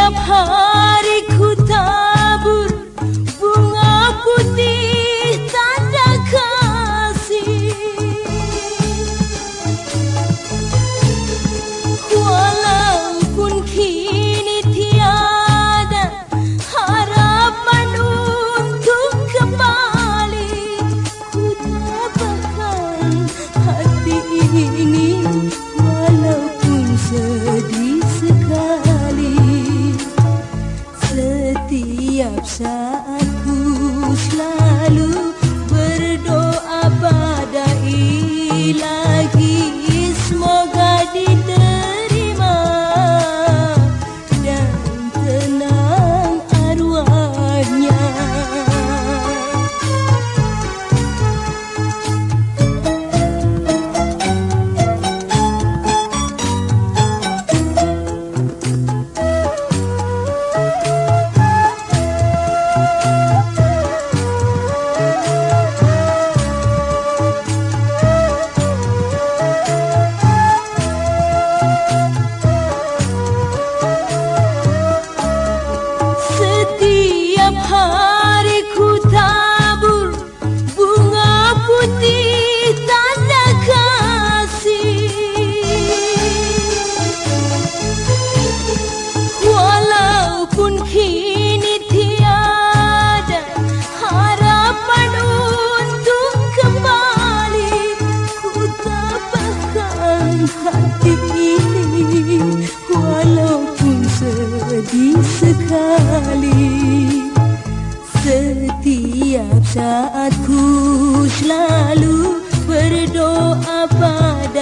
Setiap hari ku tabur bunga putih tanda kasih, walaupun kini tiada harapan untuk kembali. Ku tabahkan hati ini walaupun sedih sekali. Setiap saat ku selalu berdoa pada Ilahi, semoga diterima dan tenang arwahnya. Setiap hari ku tabur bunga putih tanda kasih, walaupun kini tiada harapan untuk kembali. Ku tabahkan hati ini walaupun sedih sekali. Setiap saat ku selalu berdoa pada